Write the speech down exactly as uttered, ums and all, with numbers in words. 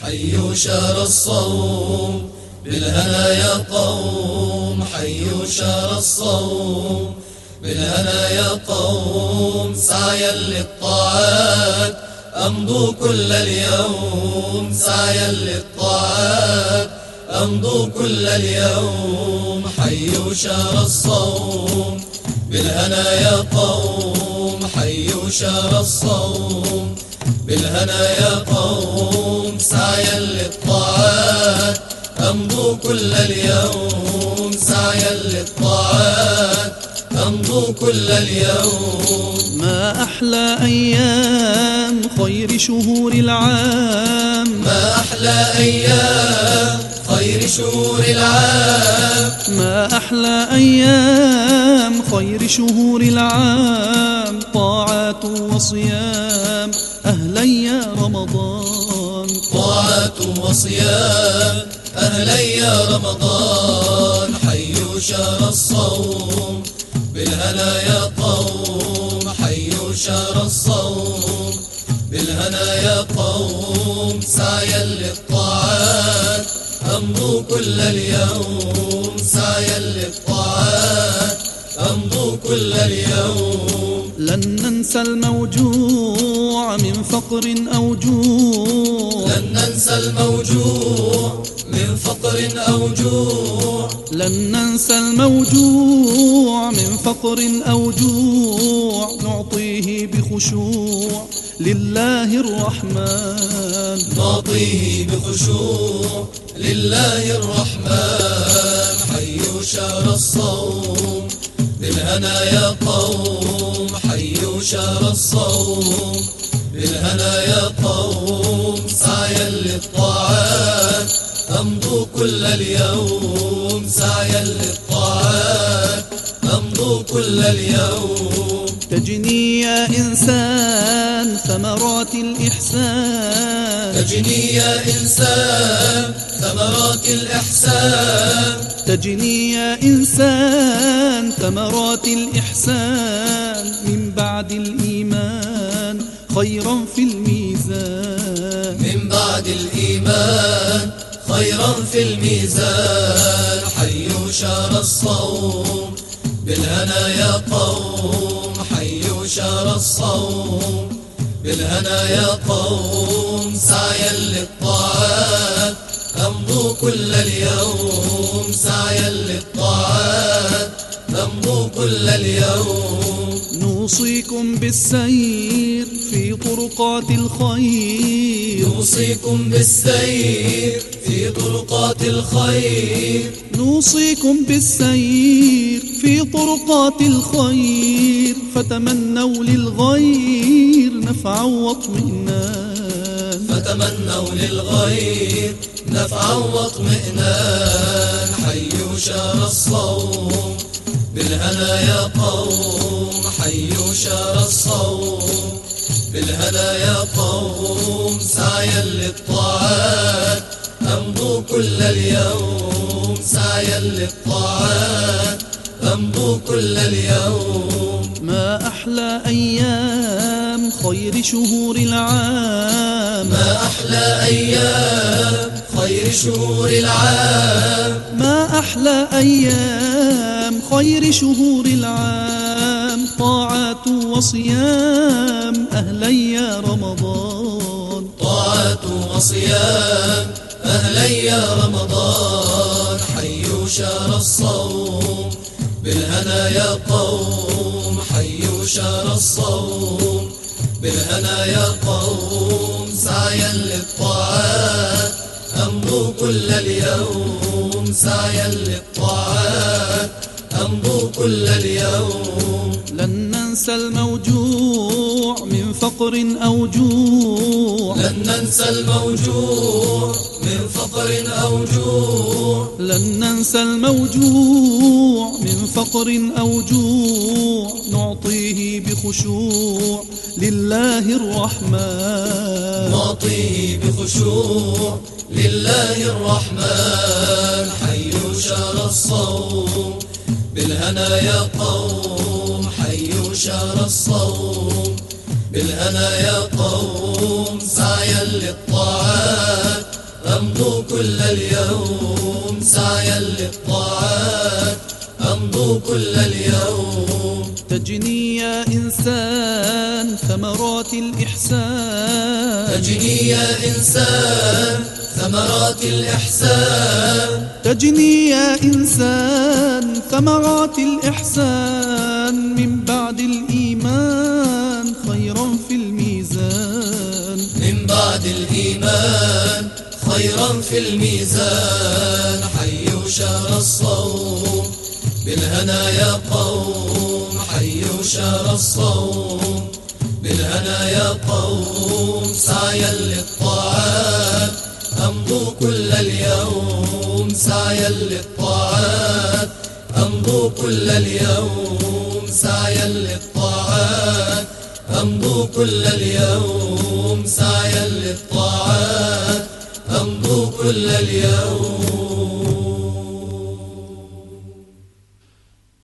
حيوا شهر الصوم بالهنا يا قوم، حيوا شهر الصوم بالهنا يا قوم، سعيا للطاعات أمضوا كل اليوم، سعيا للطاعات أمضوا كل اليوم. حيوا شهر الصوم بالهنا يا قوم، حيوا شهر الصوم بالهنا يا قوم، سعيا للطاعات أمضوا كل اليوم، سعيا للطاعات أمضوا كل اليوم. ما أحلى أيام خير شهور العام، ما أحلى أيام خير شهور العام، ما أحلى أيام خير شهور العام، طاعات وصيام أهلا يا رمضان، طاعات وصيام أهلا يا رمضان. حيوا شهر الصوم بالهنا يا قوم، حيوا شهر الصوم بالهنا يا قوم، سعيا للطاعات أمضوا كل اليوم، سعيا للطاعات أمضوا كل اليوم. لن ننسى الموجوع من فقر أو جوع، لن ننسى الموجوع من فقر أو جوع، لن ننسى الموجوع من فقر أو جوع، نعطيه بخشوع لله الرحمن، نعطيه بخشوع لله الرحمن. حيوا شهر الصوم بالهنا يا قوم، حيوا شهر الصوم بالهنا يا قوم، سعيا للطاعات أمضوا كل اليوم، سعيا للطاعات أمضوا كل اليوم. تجني يا إنسان ثمرات الإحسان، تجني يا إنسان ثمرات الإحسان، تجني يا إنسان ثمرات الإحسان، من بعد الإيمان خيرا في الميزان، من بعد الإيمان خيرا في الميزان. حيوا شهر الصوم بالهنا يا قوم، حيوا شهر الصوم بالهنا يا قوم، سعيا للطاعات أمضوا كل اليوم، سعيا للطاعات أمضوا كل اليوم. نوصيكم بالسير في طرقات الخير، نوصيكم بالسير في طرقات الخير، نوصيكم بالسير في طرقات الخير، فتمنوا للغير نفعا واطمئنان، فتمنوا للغير نفعا واطمئنان. حيوا شهر الصوم بالهنا يا قوم، حيوا شهر الصوم بالهنا يا قوم، سعيا للطاعات أمضوا كل اليوم، سعيا للطاعات أمضوا كل اليوم. ما أحلى أيام خير شهور العام، ما أحلى أيام خير شهور العام، ما أحلى أيام خير شهور العام، طاعات وصيام أهلا يا رمضان، طاعات وصيام أهلا يا رمضان. حيوا شهر الصوم بالهنا يا قوم، حيوا شهر الصوم بالهنا يا قوم، سعيا للطاعات أمضوا كل اليوم، سعيا للطاعات أمضوا كل اليوم. لن ننسى الموجوع من فقر أو جوع، لن ننسى الموجوع من فقر أو جوع، لن ننسى الموجوع من فقر أو جوع، نعطيه بخشوع لله الرحمن، نعطيه بخشوع لله الرحمن. حيوا شهر الصوم بالهنا يا قوم، حيوا شهر الصوم بالهنا يا قوم، سعيا للطاعات أمضوا كل اليوم سعيا للطاعات، أمضوا كل اليوم. تجني يا إنسان ثمرات الإحسان، تجني يا إنسان ثمرات الإحسان، تجني يا إنسان ثمرات الإحسان، من بعد الإيمان خيرا في الميزان، من بعد الإيمان خيرا في الميزان. حيوا شهر الصوم بالهنا يا قوم، حيوا شهر الصوم بالهنا يا قوم. سعيا للطاعات أمضوا كل اليوم، سعيا للطاعات أمضوا كل اليوم، سعيا للطاعات أمضوا كل اليوم، سعيا للطاعات أمضوا كل اليوم.